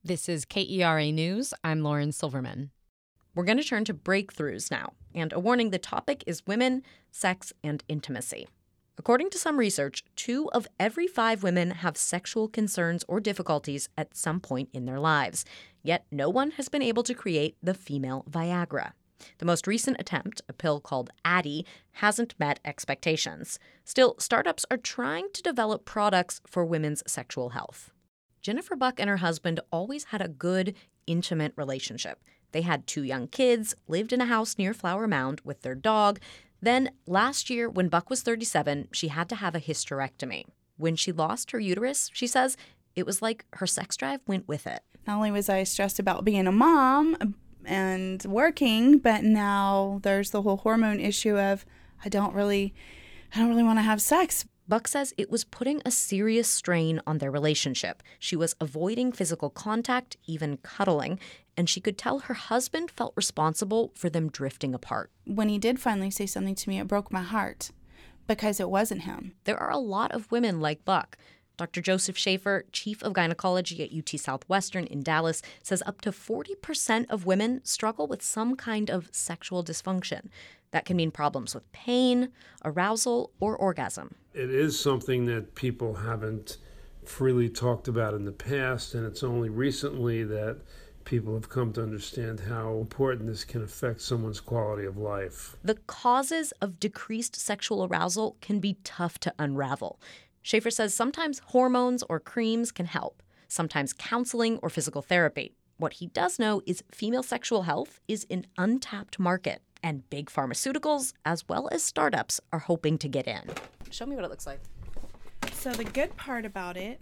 This is KERA News. I'm Lauren Silverman. We're going to turn to breakthroughs now, and a warning, the topic is women, sex, and intimacy. According to some research, 2 of every 5 women have sexual concerns or difficulties at some point in their lives. Yet no one has been able to create the female Viagra. The most recent attempt, a pill called Addyi, hasn't met expectations. Still, startups are trying to develop products for women's sexual health. Jennifer Buck and her husband always had a good, intimate relationship. They had 2 young kids, lived in a house near Flower Mound with their dog. Then, last year, when Buck was 37, she had to have a hysterectomy. When she lost her uterus, she says, it was like her sex drive went with it. Not only was I stressed about being a mom and working, but now there's the whole hormone issue of I don't really want to have sex. Buck says it was putting a serious strain on their relationship. She was avoiding physical contact, even cuddling, and she could tell her husband felt responsible for them drifting apart. When he did finally say something to me, it broke my heart because it wasn't him. There are a lot of women like Buck. Dr. Joseph Schaefer, chief of gynecology at UT Southwestern in Dallas, says up to 40% of women struggle with some kind of sexual dysfunction. That can mean problems with pain, arousal, or orgasm. It is something that people haven't freely talked about in the past, and it's only recently that people have come to understand how important this can affect someone's quality of life. The causes of decreased sexual arousal can be tough to unravel. Schaefer says sometimes hormones or creams can help, sometimes counseling or physical therapy. What he does know is female sexual health is an untapped market, and big pharmaceuticals, as well as startups, are hoping to get in. Show me what it looks like. So the good part about it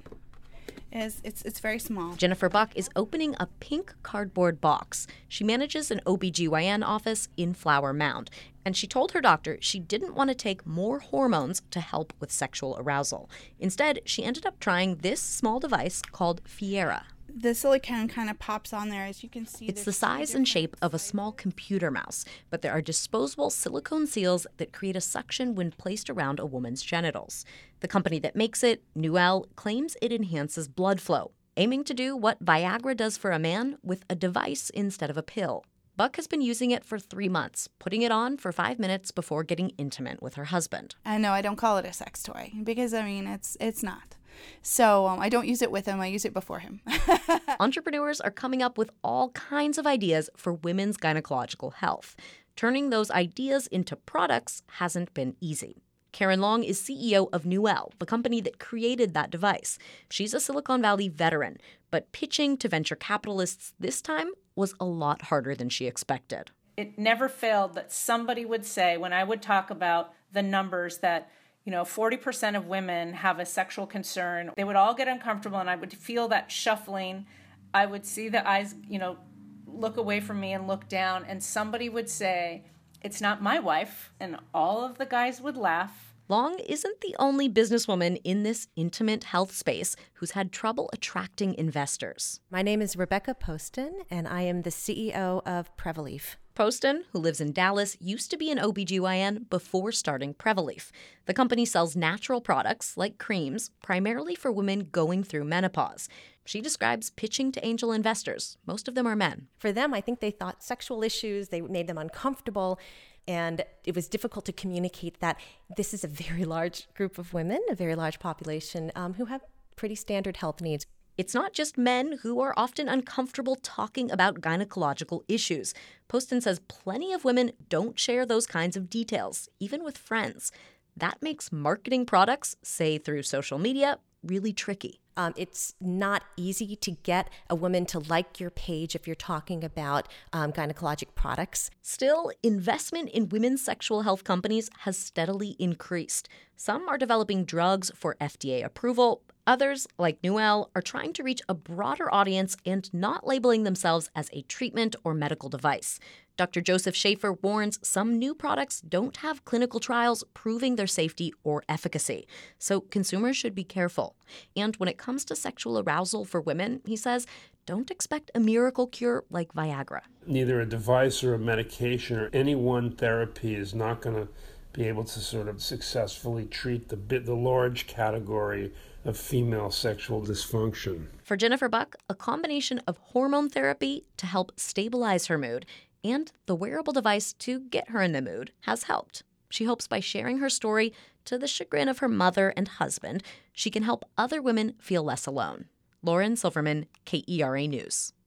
is it's very small. Jennifer Buck is opening a pink cardboard box. She manages an OBGYN office in Flower Mound, and she told her doctor she didn't want to take more hormones to help with sexual arousal. Instead, she ended up trying this small device called Fiera. The silicone kind of pops on there, as you can see. It's the size and shape of a small computer mouse, but there are disposable silicone seals that create a suction when placed around a woman's genitals. The company that makes it, Nuel, claims it enhances blood flow, aiming to do what Viagra does for a man with a device instead of a pill. Buck has been using it for 3 months, putting it on for 5 minutes before getting intimate with her husband. I know I don't call it a sex toy because, it's not. So I don't use it with him. I use it before him. Entrepreneurs are coming up with all kinds of ideas for women's gynecological health. Turning those ideas into products hasn't been easy. Karen Long is CEO of Nuel, the company that created that device. She's a Silicon Valley veteran, but pitching to venture capitalists this time was a lot harder than she expected. It never failed that somebody would say, when I would talk about the numbers that 40% of women have a sexual concern. They would all get uncomfortable, and I would feel that shuffling. I would see the eyes, look away from me and look down, and somebody would say, "It's not my wife," and all of the guys would laugh. Long isn't the only businesswoman in this intimate health space who's had trouble attracting investors. My name is Rebecca Poston, and I am the CEO of Prevaleaf. Poston, who lives in Dallas, used to be an OBGYN before starting Prevaleaf. The company sells natural products, like creams, primarily for women going through menopause. She describes pitching to angel investors. Most of them are men. For them, I think they thought sexual issues, they made them uncomfortable, and it was difficult to communicate that this is a very large group of women, a very large population, who have pretty standard health needs. It's not just men who are often uncomfortable talking about gynecological issues. Poston says plenty of women don't share those kinds of details, even with friends. That makes marketing products, say through social media, really tricky. It's not easy to get a woman to like your page if you're talking about gynecologic products. Still, investment in women's sexual health companies has steadily increased. Some are developing drugs for FDA approval. Others, like Nuel, are trying to reach a broader audience and not labeling themselves as a treatment or medical device. Dr. Joseph Schaefer warns some new products don't have clinical trials proving their safety or efficacy, so consumers should be careful. And when it comes to sexual arousal for women, he says, don't expect a miracle cure like Viagra. Neither a device or a medication or any one therapy is not going to be able to sort of successfully treat the large category of female sexual dysfunction. For Jennifer Buck, a combination of hormone therapy to help stabilize her mood and the wearable device to get her in the mood has helped. She hopes by sharing her story, to the chagrin of her mother and husband, she can help other women feel less alone. Lauren Silverman, KERA News.